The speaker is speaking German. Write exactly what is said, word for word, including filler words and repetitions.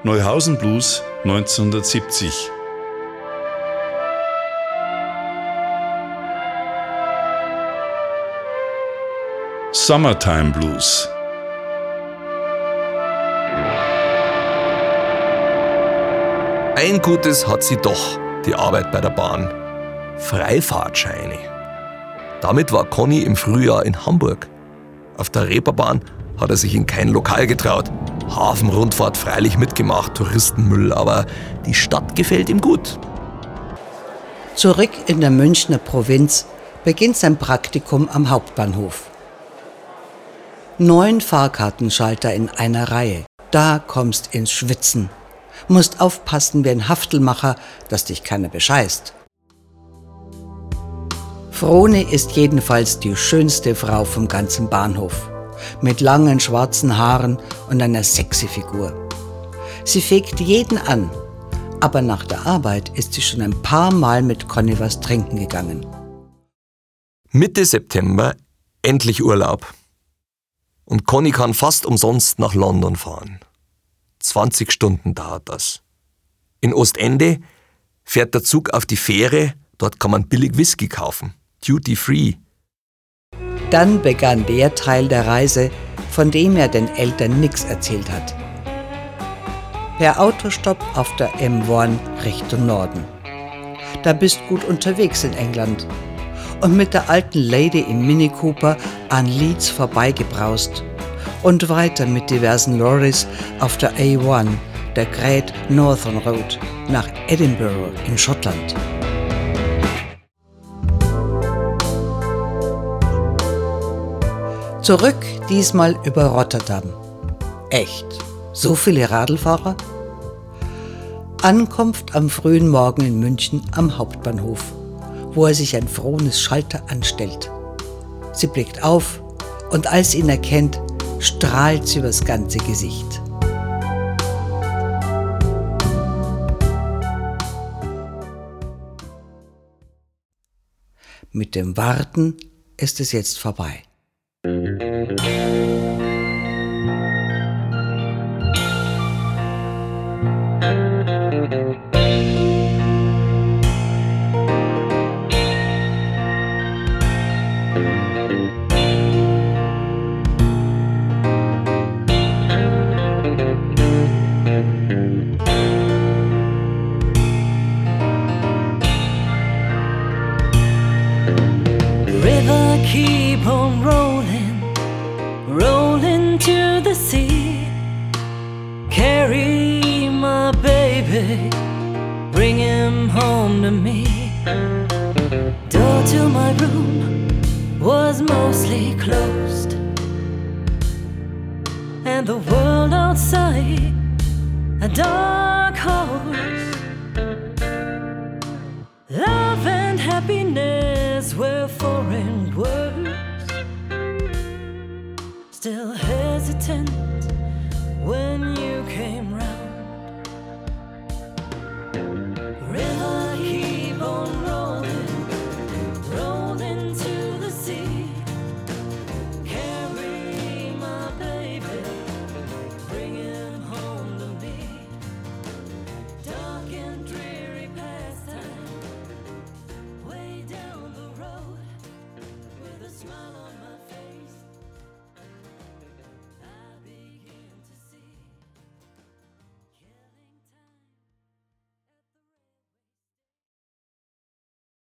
Neuhausen Blues neunzehnhundertsiebzig. Summertime Blues. Ein Gutes hat sie doch, die Arbeit bei der Bahn. Freifahrtscheine. Damit war Conny im Frühjahr in Hamburg. Auf der Reeperbahn hat er sich in kein Lokal getraut. Hafenrundfahrt freilich mitgemacht, Touristenmüll, aber die Stadt gefällt ihm gut. Zurück in der Münchner Provinz beginnt sein Praktikum am Hauptbahnhof. Neun Fahrkartenschalter in einer Reihe. Da kommst ins Schwitzen. Musst aufpassen wie ein Haftelmacher, dass dich keiner bescheißt. Frone ist jedenfalls die schönste Frau vom ganzen Bahnhof. Mit langen schwarzen Haaren und einer sexy Figur. Sie fegt jeden an, aber nach der Arbeit ist sie schon ein paar Mal mit Conny was trinken gegangen. Mitte September, endlich Urlaub. Und Conny kann fast umsonst nach London fahren. zwanzig Stunden dauert das. In Ostende fährt der Zug auf die Fähre, dort kann man billig Whisky kaufen, duty free. Dann begann der Teil der Reise, von dem er den Eltern nichts erzählt hat. Per Autostopp auf der M eins Richtung Norden. Da bist gut unterwegs in England. Und mit der alten Lady im Mini Cooper an Leeds vorbeigebraust. Und weiter mit diversen Lorries auf der A eins, der Great Northern Road, nach Edinburgh in Schottland. Zurück diesmal über Rotterdam. Echt? So viele Radlfahrer? Ankunft am frühen Morgen in München am Hauptbahnhof, wo er sich ein Frones Schalter anstellt. Sie blickt auf und als sie ihn erkennt, strahlt sie übers ganze Gesicht. Mit dem Warten ist es jetzt vorbei. River, keep on rolling, rolling to the sea. Carry my baby, bring him home to me. Door to my room was mostly closed, and the world outside a dark horse. Love and happiness were foreign words. Still